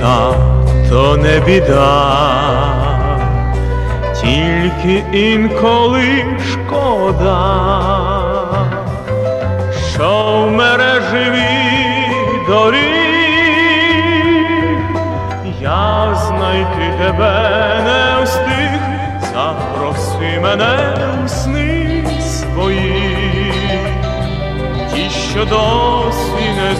Та то не біда, тільки інколи шкода, що в мережеві доріг я знайти тебе не встиг. Запроси мене у сни свої, ті, що досі не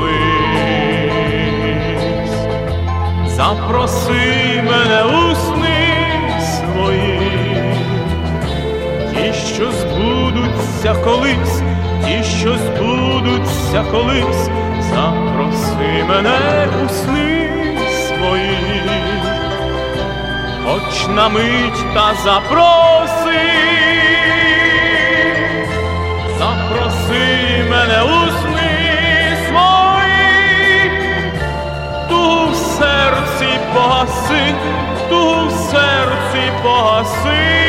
збулись. Запроси мене у сни свої, ті, що збудуться колись, ті, що збудуться колись. Запроси мене у сни свої, хоч на мить та запроси. Запроси мене у сни свої, ту в серці погаси, ту в серці погаси.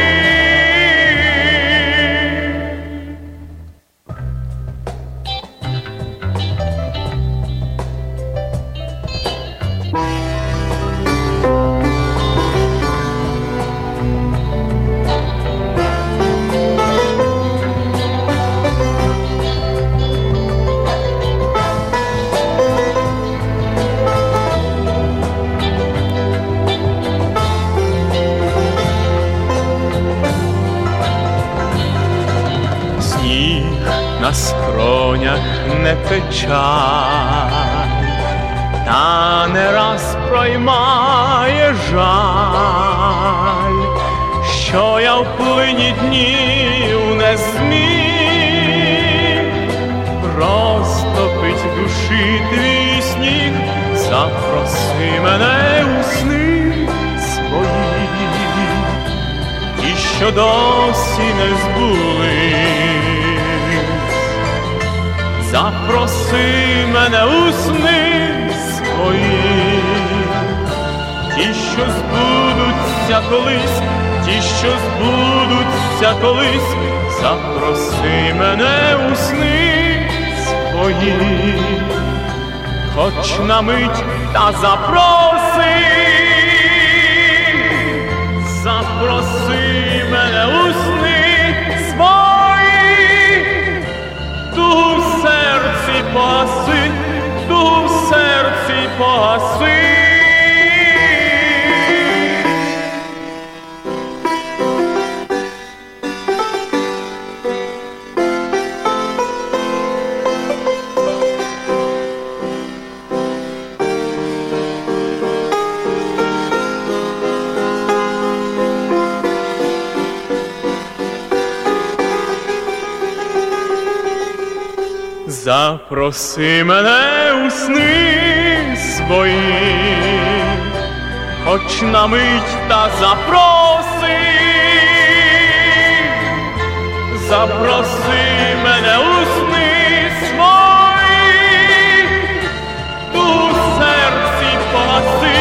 На скронях не печаль, та не раз проймає жаль, що я в плині днів не зміг розтопить душі твій сніг. Запроси мене у сни свої, ті, що досі не збулись. Запроси мене у сни свої, ті, що збудуться колись, ті, що збудуться колись. Запроси мене у сни свої, хоч на мить та запроси. Запроси мене у сни свої, ту в серці погаси, ту в серці погаси. Запроси мене у сни свої, хоч на мить та запроси. Запроси мене у сни свої, ту в серці погаси.